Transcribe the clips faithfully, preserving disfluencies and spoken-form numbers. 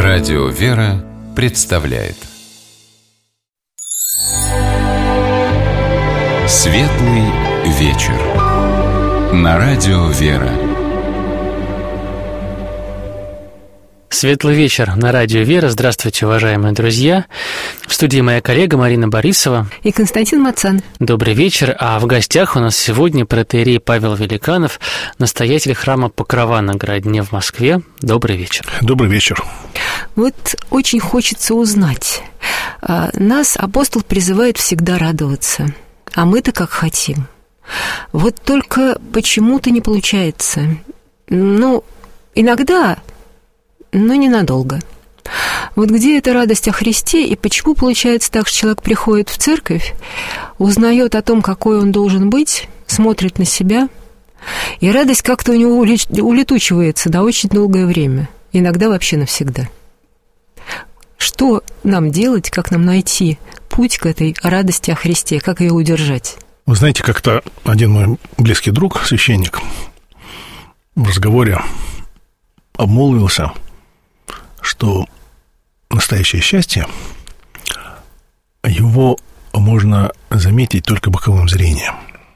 Радио «Вера» представляет Светлый вечер на Радио «Вера». Светлый вечер на Радио «Вера». Здравствуйте, уважаемые друзья. В студии моя коллега Марина Борисова и Константин Мацан. Добрый вечер. А в гостях у нас сегодня протоиерей Павел Великанов, настоятель храма Покрова на Градне в Москве. Добрый вечер. Добрый вечер. Вот очень хочется узнать. Нас апостол призывает всегда радоваться, а мы-то как хотим. Вот только почему-то не получается. Ну, иногда... но ненадолго. Вот где эта радость о Христе, и почему получается так, что человек приходит в церковь, узнает о том, какой он должен быть, смотрит на себя, и радость как-то у него улетучивается на очень долгое время, иногда вообще навсегда. Что нам делать, как нам найти путь к этой радости о Христе, как ее удержать? Вы знаете, как-то один мой близкий друг, священник, в разговоре обмолвился, что настоящее счастье, его можно заметить только боковым зрением.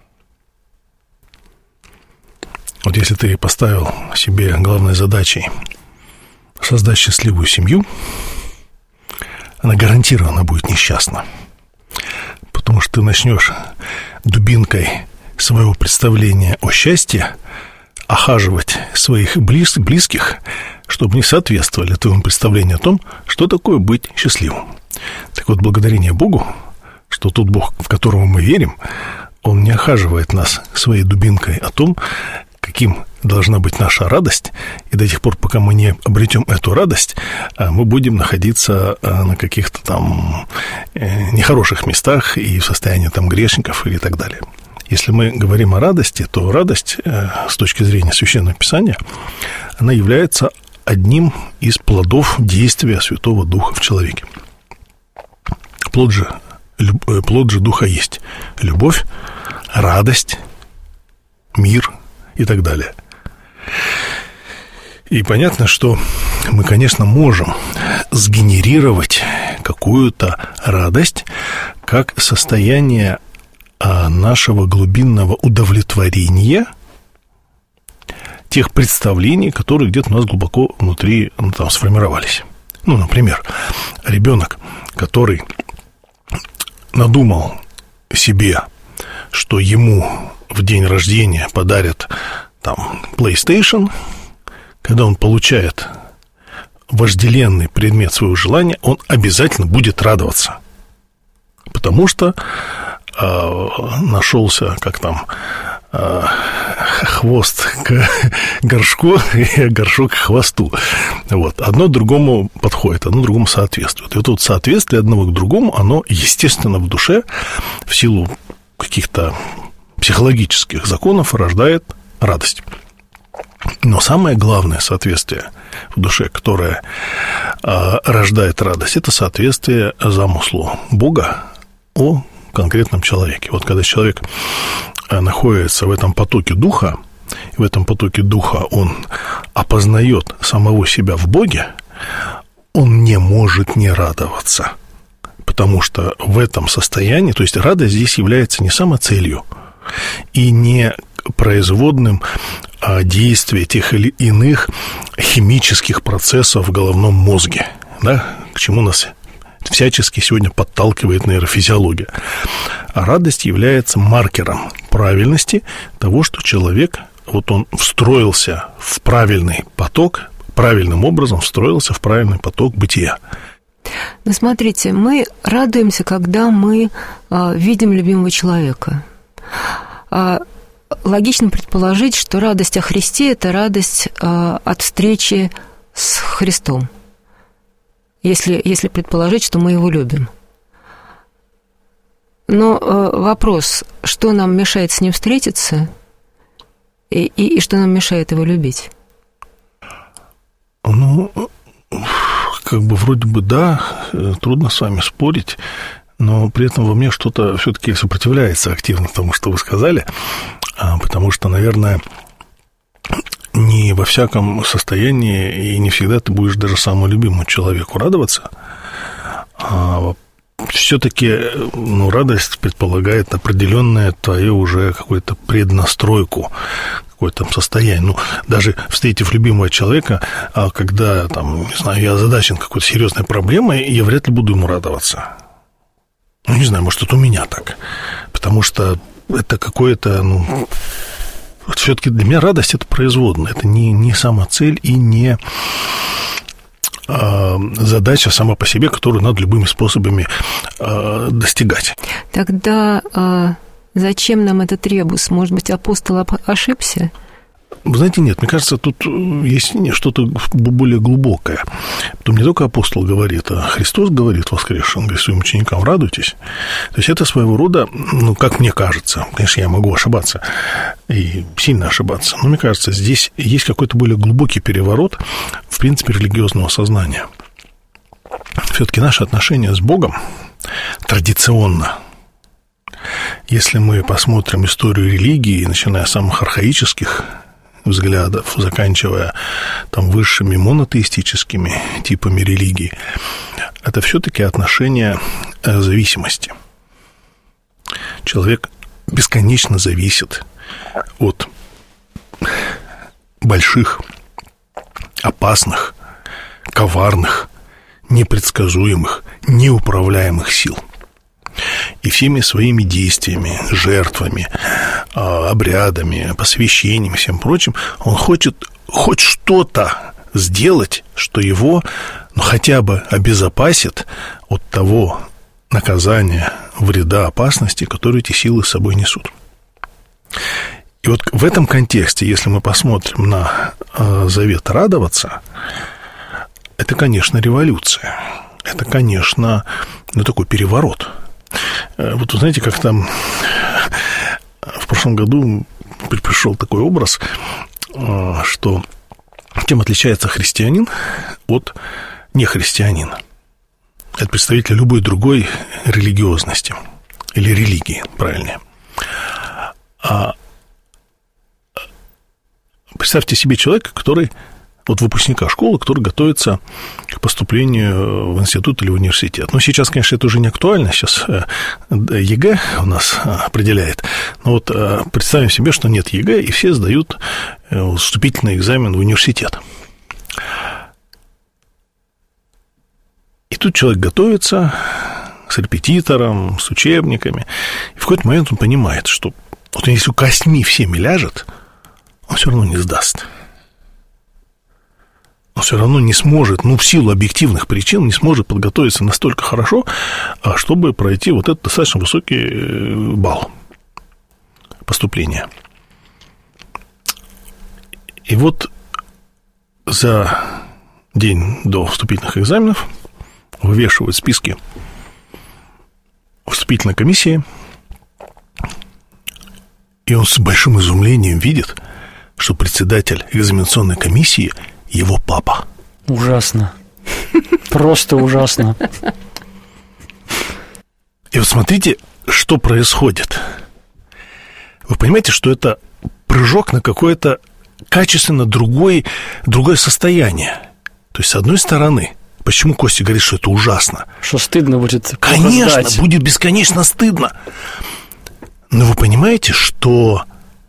Вот если ты поставил себе главной задачей создать счастливую семью, она гарантированно будет несчастна, потому что ты начнешь дубинкой своего представления о счастье охаживать своих близ, близких, чтобы не соответствовали твоему представлению о том, что такое быть счастливым. Так вот, благодарение Богу, что тот Бог, в которого мы верим, Он не охаживает нас своей дубинкой о том, каким должна быть наша радость, и до тех пор, пока мы не обретем эту радость, мы будем находиться на каких-то там нехороших местах и в состоянии там грешников и так далее. Если мы говорим о радости, то радость, с точки зрения Священного Писания, она является одним из плодов действия Святого Духа в человеке. Плод же, плод же Духа есть любовь, радость, мир и так далее. И понятно, что мы, конечно, можем сгенерировать какую-то радость как состояние нашего глубинного удовлетворения тех представлений, которые где-то у нас глубоко внутри, ну, там, сформировались. Ну, например, ребенок, который надумал себе, что ему в день рождения подарят там PlayStation, когда он получает вожделенный предмет своего желания, он обязательно будет радоваться, потому что нашелся, как там, хвост к горшку и горшок к хвосту. Вот. Одно другому подходит, одно другому соответствует. И вот это соответствие одного к другому, оно, естественно, в душе, в силу каких-то психологических законов, рождает радость. Но самое главное соответствие в душе, которое рождает радость, это соответствие замыслу Бога о конкретном человеке. Вот когда человек находится в этом потоке духа, в этом потоке духа он опознает самого себя в Боге, он не может не радоваться, потому что в этом состоянии, то есть радость здесь является не самоцелью и не производным действия тех или иных химических процессов в головном мозге, да, к чему нас всячески сегодня подталкивает нейрофизиология. А радость является маркером правильности того, что человек, вот он встроился в правильный поток, правильным образом встроился в правильный поток бытия. Ну, смотрите, мы радуемся, когда мы а, видим любимого человека. А, логично предположить, что радость о Христе – это радость а, от встречи с Христом. Если, если предположить, что мы его любим. Но э, вопрос, что нам мешает с ним встретиться, и, и, и что нам мешает его любить? Ну, как бы вроде бы да, трудно с вами спорить, но при этом во мне что-то все-таки сопротивляется активно тому, что вы сказали, потому что, наверное, не не во всяком состоянии, и не всегда ты будешь даже самому любимому человеку радоваться. А все-таки, ну, радость предполагает определенное твое уже какую-то преднастройку, какое-то состояние. Ну, даже встретив любимого человека, когда, там, не знаю, я озадачен какой-то серьезной проблемой, я вряд ли буду ему радоваться. Ну, не знаю, может, это у меня так. Потому что это какое-то, ну, все-таки для меня радость – это производная. Это не, не самоцель и не а, задача сама по себе, которую надо любыми способами а, достигать. Тогда а, зачем нам этот ребус? Может быть, апостол ошибся? Вы знаете, нет, мне кажется, тут есть что-то более глубокое. Потом не только апостол говорит, а Христос говорит воскресший, он говорит своим ученикам: радуйтесь. То есть это своего рода, ну, как мне кажется, конечно, я могу ошибаться и сильно ошибаться, но мне кажется, здесь есть какой-то более глубокий переворот, в принципе, религиозного сознания. Все-таки наше отношение с Богом традиционно, если мы посмотрим историю религии, начиная с самых архаических взглядов, заканчивая там высшими монотеистическими типами религии, это все-таки отношение зависимости. Человек бесконечно зависит от больших, опасных, коварных, непредсказуемых, неуправляемых сил. И всеми своими действиями, жертвами, обрядами, посвящениями, всем прочим, он хочет хоть что-то сделать, что его, ну, хотя бы обезопасит от того наказания, вреда, опасности, которые эти силы с собой несут. И вот в этом контексте, если мы посмотрим на завет радоваться, это, конечно, революция. Это, конечно, ну, такой переворот. Вот вы знаете, как там в прошлом году пришел такой образ, что чем отличается христианин от нехристианина. Это представитель любой другой религиозности или религии, правильнее. А представьте себе человека, который, вот выпускника школы, который готовится к поступлению в институт или в университет. Ну, сейчас, конечно, это уже не актуально, сейчас ЕГЭ у нас определяет. Но вот представим себе, что нет ЕГЭ, и все сдают вступительный экзамен в университет. И тут человек готовится с репетитором, с учебниками, и в какой-то момент он понимает, что вот если костьми всеми ляжет, он все равно не сдаст. Он все равно не сможет, ну, в силу объективных причин, не сможет подготовиться настолько хорошо, чтобы пройти вот этот достаточно высокий балл поступления. И вот за день до вступительных экзаменов вывешивают списки вступительной комиссии, и он с большим изумлением видит, что председатель экзаменационной комиссии – его папа. Ужасно. Просто ужасно. И вот смотрите, что происходит. Вы понимаете, что это прыжок на какое-то качественно другое, другое состояние. То есть, с одной стороны, почему Костя говорит, что это ужасно? Что стыдно будет. Конечно, сдать. Будет бесконечно стыдно. Но вы понимаете, что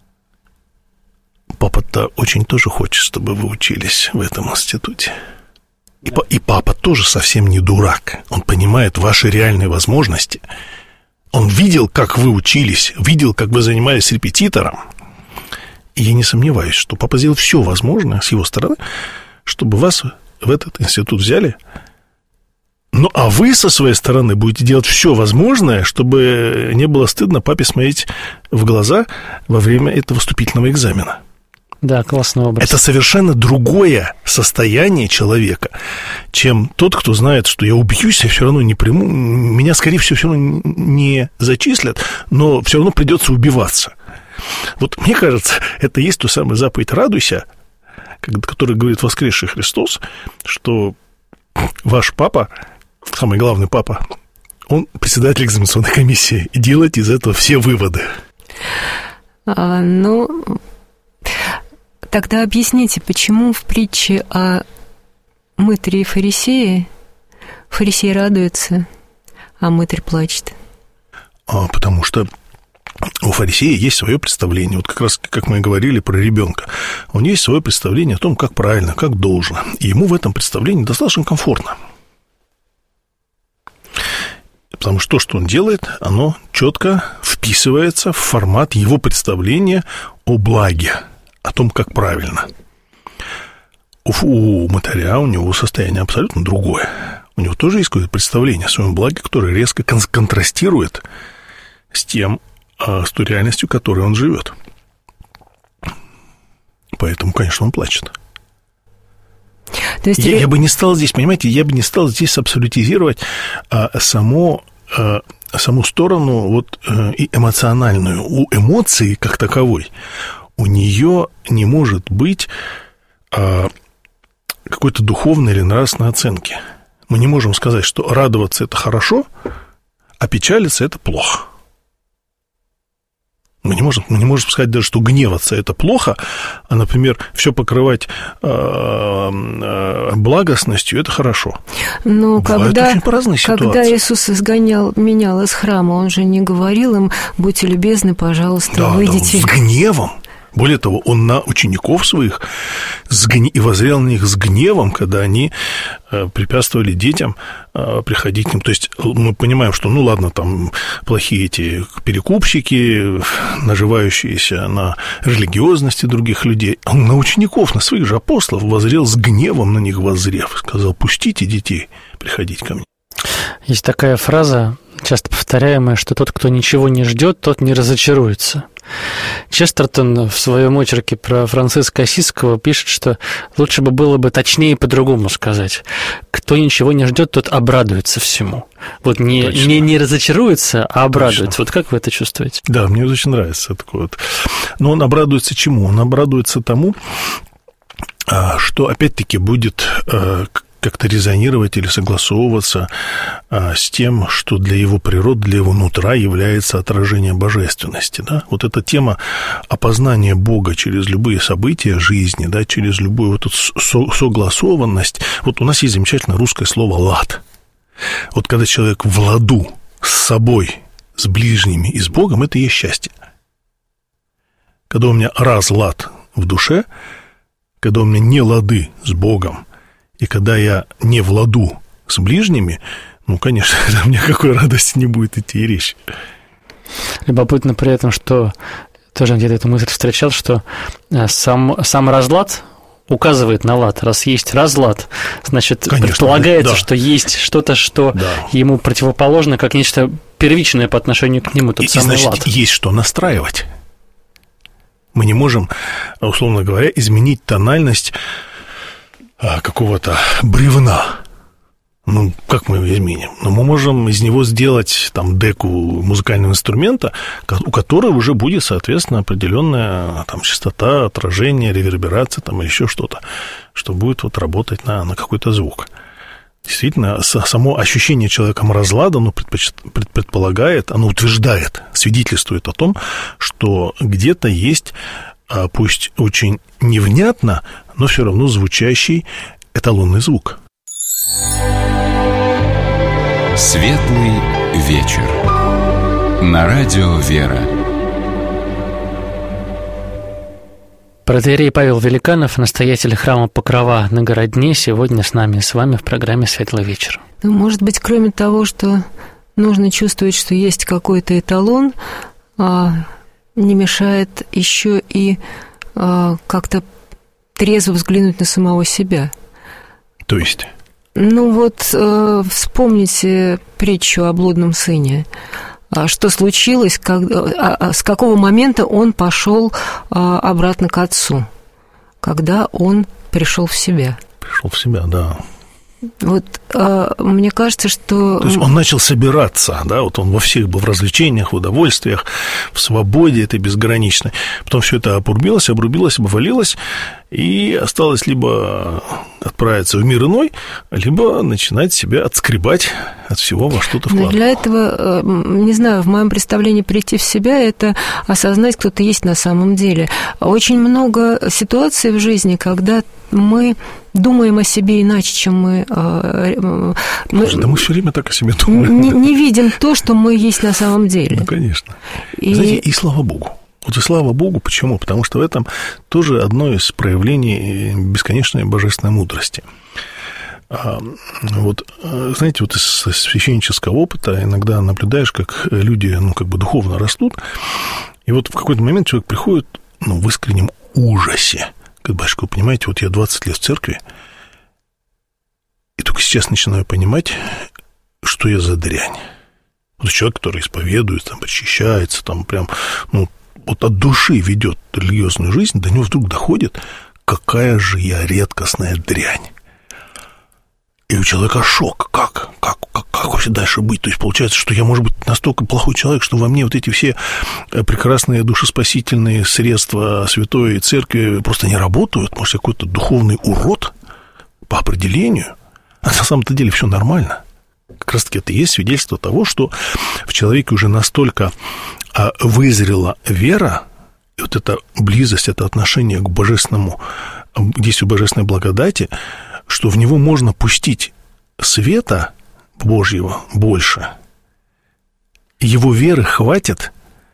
папа-то очень тоже хочет, чтобы вы учились в этом институте. И, да. И папа тоже совсем не дурак. Он понимает ваши реальные возможности. Он видел, как вы учились, видел, как вы занимались репетитором. И я не сомневаюсь, что папа сделал все возможное с его стороны, чтобы вас в этот институт взяли. Ну, а вы со своей стороны будете делать все возможное, чтобы не было стыдно папе смотреть в глаза во время этого вступительного экзамена. Да, классный образ. Это совершенно другое состояние человека, чем тот, кто знает, что я убьюсь, я все равно не приму, меня, скорее всего, все равно не зачислят, но все равно придется убиваться. Вот мне кажется, это и есть то самое заповедь «радуйся», который говорит воскресший Христос, что ваш папа, самый главный папа, он председатель экзаменационной комиссии, и делает из этого все выводы. А, ну... Тогда объясните, почему в притче о мытаре и фарисее фарисей радуется, а мытарь плачет? А, потому что у фарисея есть свое представление. Вот как раз, как мы и говорили про ребенка. У него есть свое представление о том, как правильно, как должно. И ему в этом представлении достаточно комфортно. Потому что то, что он делает, оно четко вписывается в формат его представления о благе, о том, как правильно. У, у мытаря, у него состояние абсолютно другое. У него тоже есть какое-то представление о своем благе, которое резко кон- контрастирует с тем, с той реальностью, в которой он живет. Поэтому, конечно, он плачет. То есть... я, я бы не стал здесь, понимаете, я бы не стал здесь абсолютизировать а, само, а, саму сторону вот, а, и эмоциональную. У эмоции, как таковой, у нее не может быть а, какой-то духовной или нравственной оценки. Мы не можем сказать, что радоваться – это хорошо, а печалиться – это плохо. Мы не можем, мы не можем сказать даже, что гневаться – это плохо, а, например, все покрывать э, э, благостностью – это хорошо. Но когда, очень по-разному ситуации. Когда Иисус изгонял, менял из храма, Он же не говорил им: будьте любезны, пожалуйста, да, выйдите. Да, с гневом. Более того, он на учеников своих и воззрел на них с гневом, когда они препятствовали детям приходить к ним. То есть мы понимаем, что, ну ладно, там плохие эти перекупщики, наживающиеся на религиозности других людей. Он на учеников, на своих же апостолов воззрел с гневом на них воззрев. Сказал: пустите детей приходить ко мне. Есть такая фраза, часто повторяемая, что тот, кто ничего не ждет, тот не разочаруется. Честертон в своем очерке про Франциска Ассизского пишет, что лучше бы было бы точнее по-другому сказать. Кто ничего не ждет, тот обрадуется всему. Вот не, не, не разочаруется, а обрадуется. Точно. Вот как вы это чувствуете? Да, мне очень нравится такое вот. Но он обрадуется чему? Он обрадуется тому, что опять-таки будет как-то резонировать или согласовываться а, с тем, что для его природы, для его нутра является отражение божественности. Да? Вот эта тема опознания Бога через любые события жизни, да, через любую вот эту со- согласованность. Вот у нас есть замечательное русское слово «лад». Вот когда человек в ладу с собой, с ближними и с Богом, это и есть счастье. Когда у меня разлад в душе, когда у меня не лады с Богом, и когда я не в ладу с ближними, ну, конечно, у меня какой радости не будет идти и речь. Любопытно при этом, что тоже где-то эту мысль встречал, что сам, сам разлад указывает на лад. Раз есть разлад, значит, конечно, предполагается, да. что есть что-то, что да. ему противоположно, как нечто первичное по отношению к нему, тот и, самый и, значит, лад. Есть что настраивать. Мы не можем, условно говоря, изменить тональность какого-то бревна. Ну, как мы его изменим? Но мы можем из него сделать там деку музыкального инструмента, у которого уже будет, соответственно, определенная там частота, отражение, реверберация там, или еще что-то, что будет вот работать на, на какой-то звук. Действительно, само ощущение человеком разлада, оно предполагает, оно утверждает, свидетельствует о том, что где-то есть, пусть очень невнятно, но все равно звучащий эталонный звук. Светлый вечер. На радио «Вера». Протоиерей Павел Великанов, настоятель храма Покрова на Городне, сегодня с нами, с вами в программе «Светлый вечер». Ну, может быть, кроме того, что нужно чувствовать, что есть какой-то эталон, а, не мешает еще и а, как-то трезво взглянуть на самого себя. То есть? Ну вот э, вспомните притчу о блудном сыне. Что случилось, как, а, с какого момента он пошел а, обратно к отцу, когда он пришел в себя. Пришел в себя, да. Вот а, мне кажется, что... То есть он начал собираться, да, вот он во всех был в развлечениях, в удовольствиях, в свободе этой безграничной. Потом все это обрубилось, обрубилось, обвалилось, и осталось либо отправиться в мир иной, либо начинать себя отскребать от всего, во что ты вкладывал. Но для этого, не знаю, в моем представлении прийти в себя – это осознать, кто ты есть на самом деле. Очень много ситуаций в жизни, когда мы думаем о себе иначе, чем мы... мы Слушай, да мы все время так о себе думаем. Не, не видим то, что мы есть на самом деле. Ну, конечно. И... Знаете, и слава богу. Вот и слава богу, почему? Потому что в этом тоже одно из проявлений бесконечной божественной мудрости. Вот, знаете, вот из священнического опыта иногда наблюдаешь, как люди, ну, как бы духовно растут, и вот в какой-то момент человек приходит, ну, в искреннем ужасе. Говорит: батюшка, вы понимаете, вот я двадцать лет в церкви, и только сейчас начинаю понимать, что я за дрянь. Вот человек, который исповедует, там, очищается, там, прям, ну, вот от души ведет религиозную жизнь, до него вдруг доходит, какая же я редкостная дрянь. И у человека шок. Как? Как, как, как вообще дальше быть? То есть получается, что я, может быть, настолько плохой человек, что во мне вот эти все прекрасные душеспасительные средства Святой Церкви просто не работают? Может, я какой-то духовный урод по определению? А на самом-то деле все нормально. Как раз-таки это и есть свидетельство того, что в человеке уже настолько вызрела вера, и вот эта близость, это отношение к божественному, к действию божественной благодати, что в него можно пустить света Божьего больше. Его веры хватит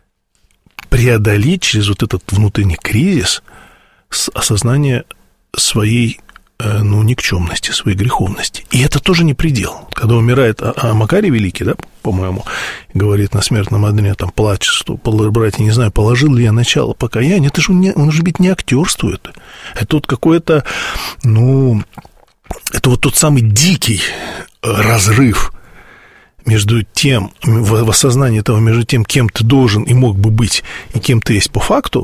преодолеть через вот этот внутренний кризис осознания своей, ну, никчемности, своей греховности. И это тоже не предел. Когда умирает а, а Макарий Великий, да, по-моему, говорит на смертном одре, там, плачет, что, братья, не знаю, положил ли я начало покаяния, это же он, не, он же ведь не актерствует. Это вот какое-то, ну, это вот тот самый дикий разрыв между тем, в осознании того, между тем, кем ты должен и мог бы быть, и кем ты есть по факту,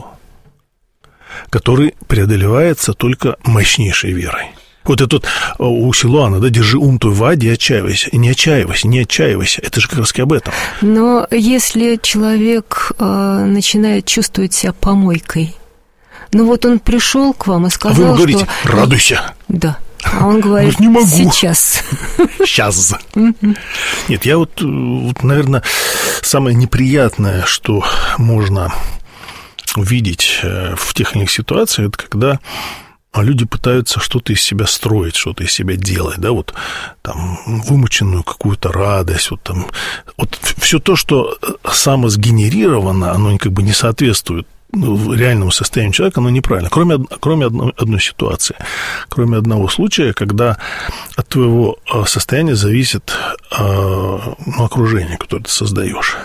который преодолевается только мощнейшей верой. Вот это вот у Силуана, да, держи ум твой в аде и отчаивайся. Не отчаивайся, не отчаивайся. Это же как раз об этом. Но если человек э, начинает чувствовать себя помойкой, ну вот он пришел к вам и сказал, что... А вы ему говорите: радуйся. Да. А он говорит: не могу. Сейчас. Сейчас. Нет, я вот, вот, наверное, самое неприятное, что можно увидеть в тех или иных ситуациях, это когда люди пытаются что-то из себя строить, что-то из себя делать, да, вот там вымученную какую-то радость, вот там, вот все то, что самосгенерировано, оно как бы не соответствует реальному состоянию человека, оно неправильно, кроме, кроме одной, одной ситуации, кроме одного случая, когда от твоего состояния зависит, ну, окружение, которое ты создаешь.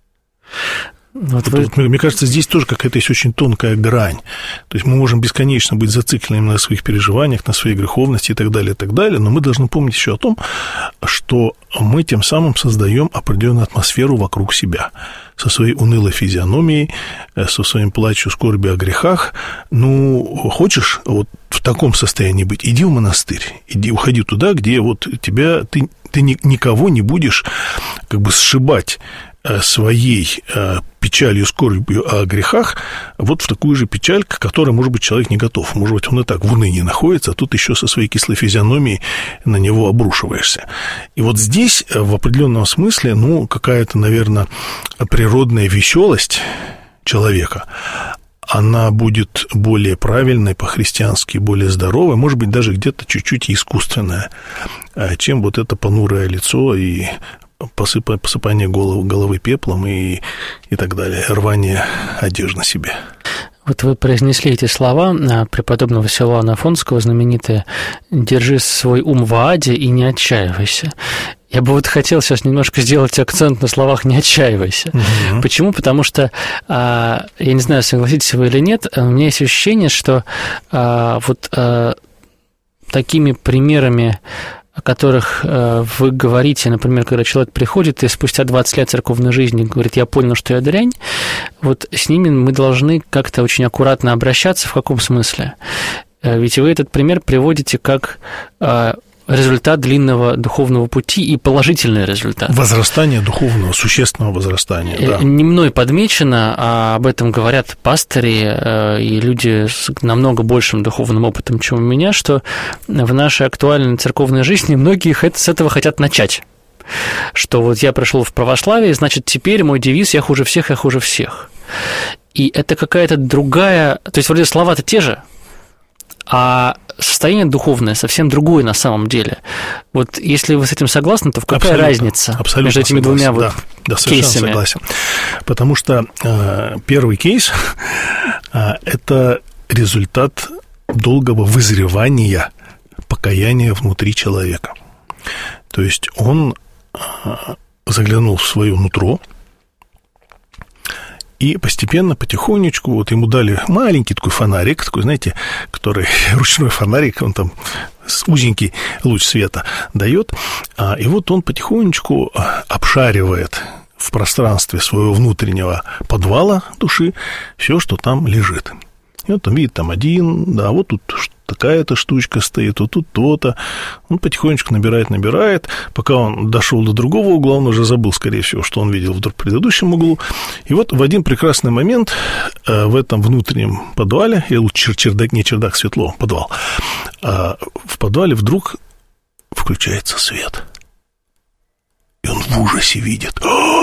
Вот вы... вот, мне кажется, здесь тоже какая-то есть очень тонкая грань. То есть мы можем бесконечно быть зацикленными на своих переживаниях, на своей греховности и так далее, и так далее, но мы должны помнить еще о том, что мы тем самым создаем определенную атмосферу вокруг себя, со своей унылой физиономией, со своим плачем, скорбью о грехах. Ну, хочешь вот в таком состоянии быть, иди в монастырь, иди, уходи туда, где вот тебя, ты, ты никого не будешь как бы сшибать своей печалью, скорбью о грехах вот в такую же печаль, к которой, может быть, человек не готов. Может быть, он и так в унынии находится, а тут еще со своей кислой физиономией на него обрушиваешься. И вот здесь в определенном смысле, ну, какая-то, наверное, природная веселость человека, она будет более правильной по-христиански, более здоровой, может быть, даже где-то чуть-чуть искусственная, чем вот это понурое лицо и посыпание, посыпание головы, головы пеплом и, и так далее, рвание одежды на себе. Вот вы произнесли эти слова преподобного Силуана Афонского, знаменитые: «Держи свой ум в аде и не отчаивайся». Я бы вот хотел сейчас немножко сделать акцент на словах «не отчаивайся». Угу. Почему? Потому что, я не знаю, согласитесь вы или нет, у меня есть ощущение, что вот такими примерами, о которых вы говорите, например, когда человек приходит и спустя двадцать лет церковной жизни говорит: я понял, что я дрянь, вот с ними мы должны как-то очень аккуратно обращаться. В каком смысле? Ведь вы этот пример приводите как результат длинного духовного пути и положительный результат. Возрастание духовного, существенного возрастания, да. Не мной подмечено, а об этом говорят пастыри и люди с намного большим духовным опытом, чем у меня, что в нашей актуальной церковной жизни многие с этого хотят начать. Что вот я пришел в православие, значит, теперь мой девиз «я хуже всех, я хуже всех». И это какая-то другая... То есть, вроде слова-то те же, а состояние духовное совсем другое на самом деле. Вот если вы с этим согласны, то какая абсолютно, разница абсолютно между этими согласен, двумя да, вот да, кейсами? Согласен. Потому что э, первый кейс э, – это результат долгого вызревания, покаяния внутри человека. То есть он э, заглянул в свое нутро, и постепенно, потихонечку, вот ему дали маленький такой фонарик, такой, знаете, который ручной фонарик, он там узенький луч света дает, и вот он потихонечку обшаривает в пространстве своего внутреннего подвала души все, что там лежит. И вот он видит там один, да, вот тут такая-то штучка стоит, вот тут то-то. Он потихонечку набирает, набирает. Пока он дошел до другого угла, он уже забыл, скорее всего, что он видел в предыдущем углу. И вот в один прекрасный момент в этом внутреннем подвале, или лучше чердак, не чердак, светло, подвал, в подвале вдруг включается свет. И он в ужасе видит: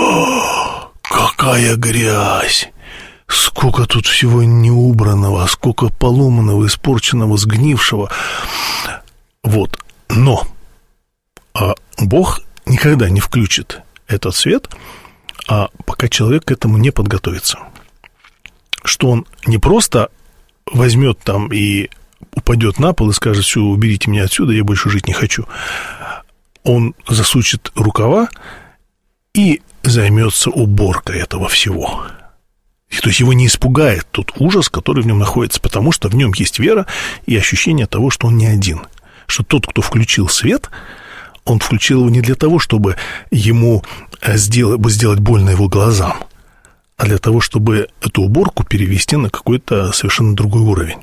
какая грязь! Сколько тут всего неубранного, сколько поломанного, испорченного, сгнившего. Вот. Но а Бог никогда не включит этот свет, а пока человек к этому не подготовится. Что он не просто возьмет там и упадет на пол и скажет: все, уберите меня отсюда, я больше жить не хочу. Он засучит рукава и займется уборкой этого всего. И, то есть его не испугает тот ужас, который в нем находится, потому что в нем есть вера и ощущение того, что он не один. Что тот, кто включил свет, он включил его не для того, чтобы ему сделать, сделать больно его глазам, а для того, чтобы эту уборку перевести на какой-то совершенно другой уровень.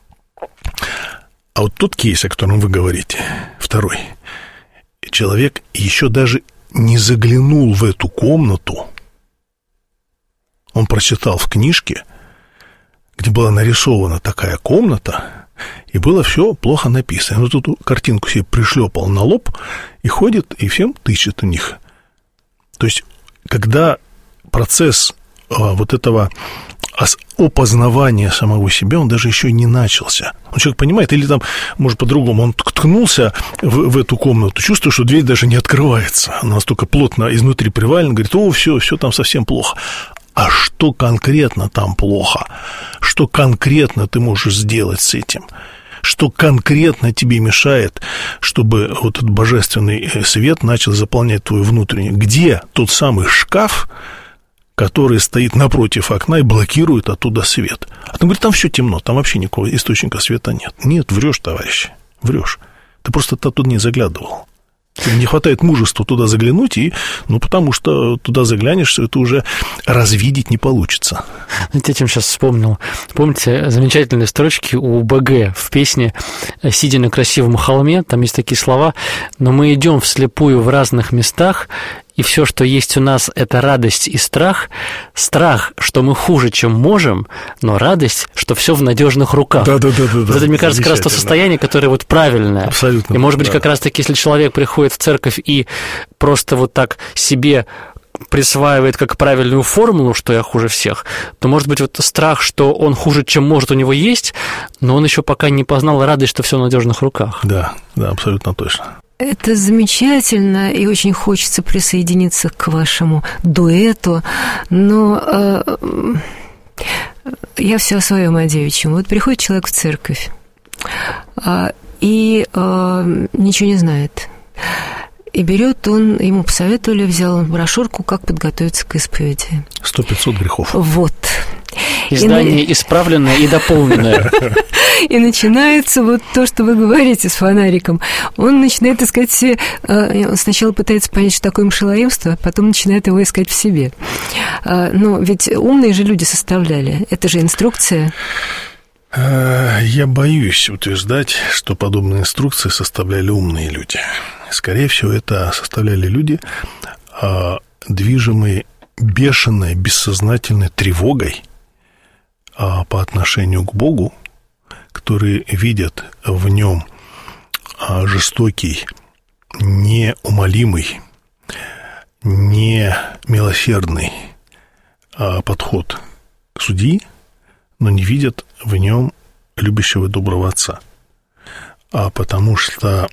А вот тот кейс, о котором вы говорите, второй, человек еще даже не заглянул в эту комнату. Он прочитал в книжке, где была нарисована такая комната, и было все плохо написано. Он тут картинку себе пришлепал на лоб и ходит, и всем тычет у них. То есть, когда процесс а, вот этого опознавания самого себя, он даже еще не начался. Он человек понимает, или там, может, по-другому, он ткнулся в, в эту комнату, чувствует, что дверь даже не открывается. Она настолько плотно изнутри привалена, говорит: о, все, все там совсем плохо. А что конкретно там плохо? Что конкретно ты можешь сделать с этим? Что конкретно тебе мешает, чтобы вот этот божественный свет начал заполнять твою внутреннюю? Где тот самый шкаф, который стоит напротив окна и блокирует оттуда свет? А он говорит: там все темно, там вообще никакого источника света нет. Нет, врешь, товарищ, врешь. Ты просто туда не заглядывал. Не хватает мужества туда заглянуть, и, ну, потому что туда заглянешь, это уже развидеть не получится. Знаете, я чем сейчас вспомнил? Помните замечательные строчки у БГ в песне «Сидя на красивом холме», там есть такие слова: «Но мы идем вслепую в разных местах, и все, что есть у нас, это радость и страх. Страх, что мы хуже, чем можем, но радость, что все в надежных руках». Да, да, да, да. Вот это, мне кажется, как раз то состояние, которое вот правильное. Абсолютно. И, может быть, да. как раз-таки, если человек приходит в церковь и просто вот так себе присваивает как правильную формулу, что я хуже всех, то, может быть, вот страх, что он хуже, чем может, у него есть, но он еще пока не познал радость, что все в надежных руках. Да, да, абсолютно точно. Это замечательно, и очень хочется присоединиться к вашему дуэту, но э, я все о своем, о девичьем. Вот приходит человек в церковь э, и э, ничего не знает. И берет он, ему посоветовали, взял брошюрку «Как подготовиться к исповеди». Сто-пятьсот грехов. Вот. Издание и... исправленное и дополненное. И начинается вот то, что вы говорите с фонариком. Он начинает искать себе... Он сначала пытается понять, что такое мшелоемство, а потом начинает его искать в себе. Но ведь умные же люди составляли. Это же инструкция. Я боюсь утверждать, что подобные инструкции составляли умные люди. Скорее всего, это составляли люди, движимые бешеной, бессознательной тревогой по отношению к Богу, которые видят в нем жестокий, неумолимый, немилосердный подход к судьи, но не видят в нем любящего и доброго отца. А потому что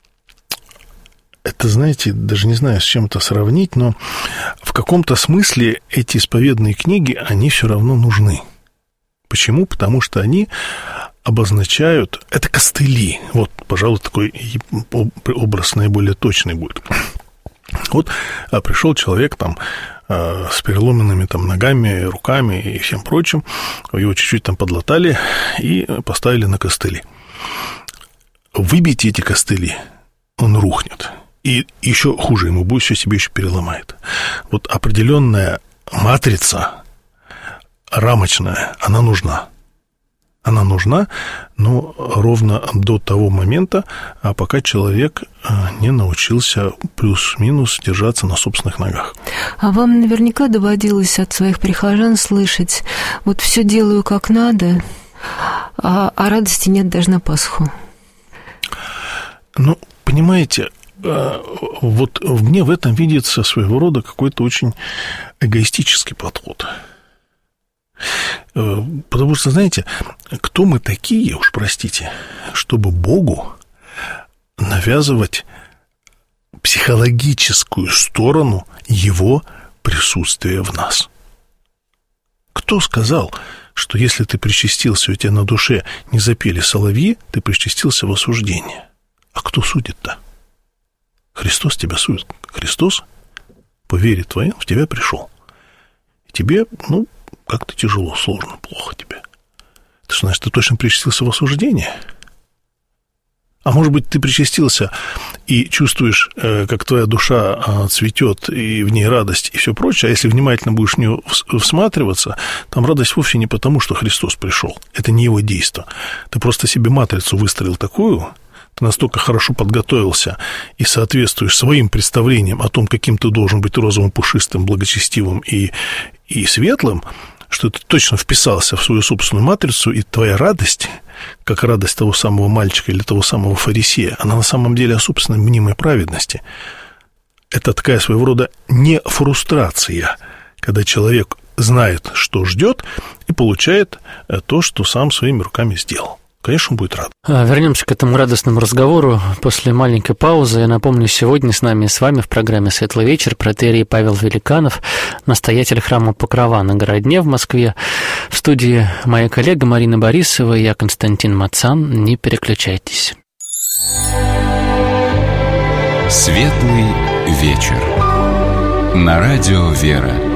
это, знаете, даже не знаю, с чем это сравнить, но в каком-то смысле эти исповедные книги, они все равно нужны. Почему? Потому что они обозначают... Это костыли. Вот, пожалуй, такой образ наиболее точный будет. Вот пришел человек там с переломанными там ногами, руками и всем прочим, его чуть-чуть там подлатали и поставили на костыли. Выбейте эти костыли, он рухнет. И еще хуже ему будет, все себе еще переломает. Вот определенная матрица рамочная, она нужна. Она нужна, но ровно до того момента, пока человек не научился плюс-минус держаться на собственных ногах. А вам наверняка доводилось от своих прихожан слышать: вот все делаю как надо, а, а радости нет даже на Пасху. Ну, понимаете, вот мне в этом видится своего рода какой-то очень эгоистический подход. Потому что, знаете, кто мы такие, уж простите, чтобы Богу навязывать психологическую сторону Его присутствия в нас? Кто сказал, что если ты причастился, у тебя на душе не запели соловьи, ты причастился в осуждение? А кто судит-то? Христос тебя судит. Христос, по вере твоей, в тебя пришел. И тебе, ну, как-то тяжело, сложно, плохо тебе. Ты что, значит, ты точно причастился в осуждение? А может быть, ты причастился и чувствуешь, как твоя душа цветет, и в ней радость, и все прочее, а если внимательно будешь в нее всматриваться, там радость вовсе не потому, что Христос пришел. Это не его действо. Ты просто себе матрицу выстроил такую, ты настолько хорошо подготовился и соответствуешь своим представлениям о том, каким ты должен быть розовым, пушистым, благочестивым и, и светлым, что ты точно вписался в свою собственную матрицу, и твоя радость, как радость того самого мальчика или того самого фарисея, она на самом деле о собственной мнимой праведности. Это такая своего рода не фрустрация, когда человек знает, что ждет, и получает то, что сам своими руками сделал. Конечно, он будет рад. Вернемся к этому радостному разговору после маленькой паузы. Я напомню, сегодня с нами и с вами в программе «Светлый вечер» протоиерей Павел Великанов, настоятель храма Покрова на Городне в Москве. В студии моя коллега Марина Борисова и я, Константин Мацан. Не переключайтесь. «Светлый вечер» на радио «Вера».